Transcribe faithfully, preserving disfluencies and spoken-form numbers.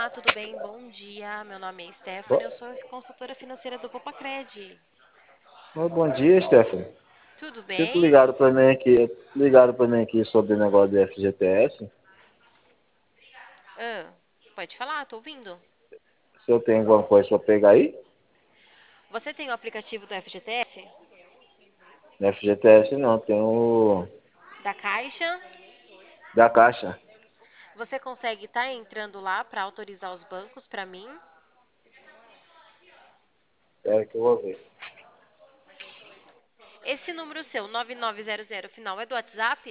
Olá, tudo bem? Bom dia. Meu nome é Stephanie, Bo- eu sou consultora financeira do Popacred. Ô, Bom dia, Stephanie. Tudo Tipo, bem? ligaram para mim aqui, ligaram para mim aqui sobre o negócio do F G T S. Ah, pode falar, tô ouvindo. Se eu tenho alguma coisa para pegar aí? Você tem o aplicativo do F G T S? No F G T S não, tem o Da Caixa? da Caixa. Você consegue estar entrando lá para autorizar os bancos para mim? É que eu vou ver. Esse número seu, nove nove zero zero, final, é do WhatsApp?